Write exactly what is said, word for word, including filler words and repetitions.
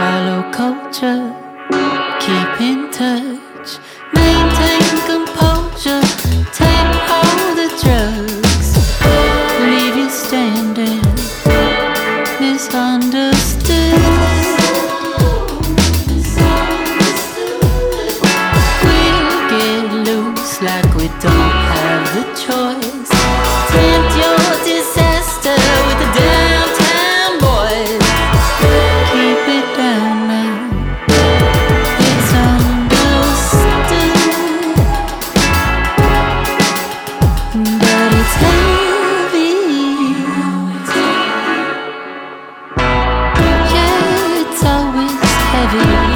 follow culture, keep in touch, maintain composure, take all the drugs, leave you standing misunderstood. We'll get loose like we don't have the choice. Tempt your disaster with the downtown boys. Keep it down now, it's understood, but it's heavy. Yeah, it's always heavy.